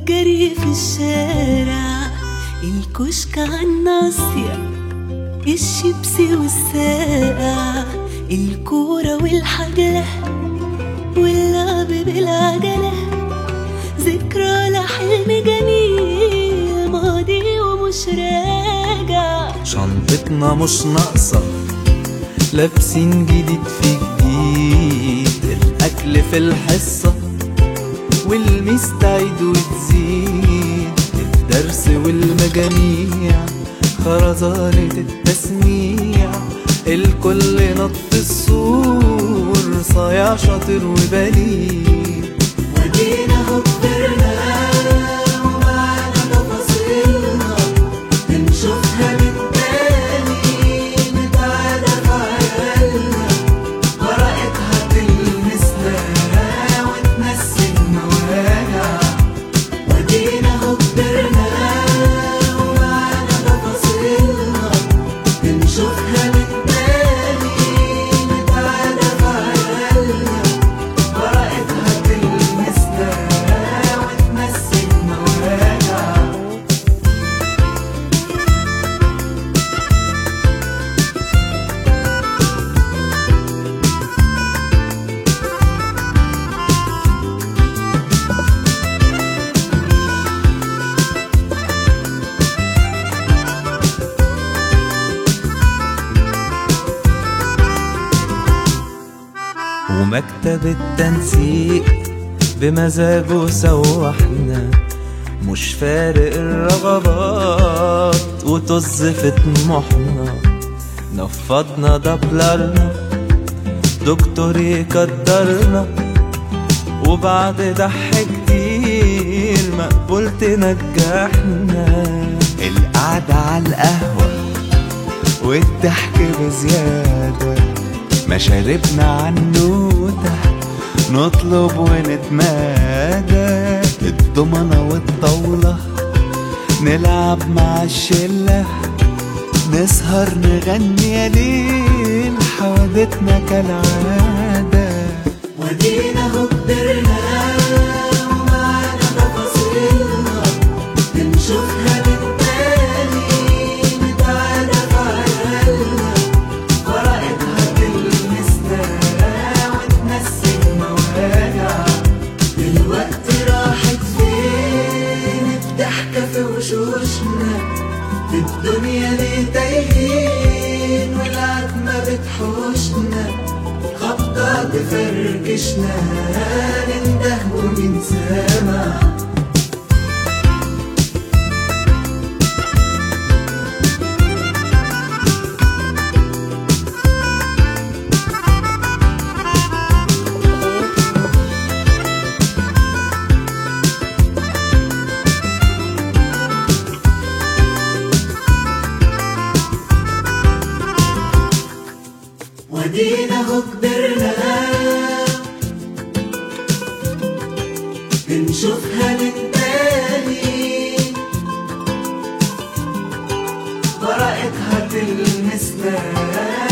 الجري في الشارع، الكشك عالناصية، الشيبسي والساقع، الكورة والحجلة واللعب بالعجلة، ذكرى لحلم جميل ماضي ومش راجع. شنطتنا مش ناقصة، لابسين جديد في جديد، الأكل في الحصة والمستعد وتزيد، الدرس والمجاميع خرزانة التسميع، الكل نط السور صايع شاطر وبليد. ودينا هو كبرنا ومعانا تفاصيلنا، بنشوفها من تاني نتعرف عيالنا، ورقتها تلمسنا وتنسي المواجع. ودينا هو كبرنا ومعانا تفاصيلنا، بنشوفها من تاني نتعرف عيالنا، ورقتها تلمسنا وتنسي المواجع. ومكتب التنسيق بمزاجه سوحنا، مش فارق الرغبات وطز في طموحنا، نفضنا دبلرنا دكتور يقدرنا، وبعد ضحك كتير مقبول تنجحنا. القعدة عالقهوة والضحك بزيادة، مشاربنا عنوتة نطلب ونتمادى، الضمنة والطاولة نلعب مع الشلة، نسهر نغني يا ليل حوادتنا كالعادة. ودينا هو كبرنا ومعانا تفاصيلنا، بنشوفها من تاني نتعرف عيالنا، ورقتها تلمسنا وتنسي المواجع. دلوقتي راحت فين الضحكة في وشوشنا، في الدنيا ليه تايهين والعتمة بتحوشنا، خبطة تفركشنا ننده ومين سامع. ودينا هو كبرنا بنشوفها من تاني، ورقتها تلمسنا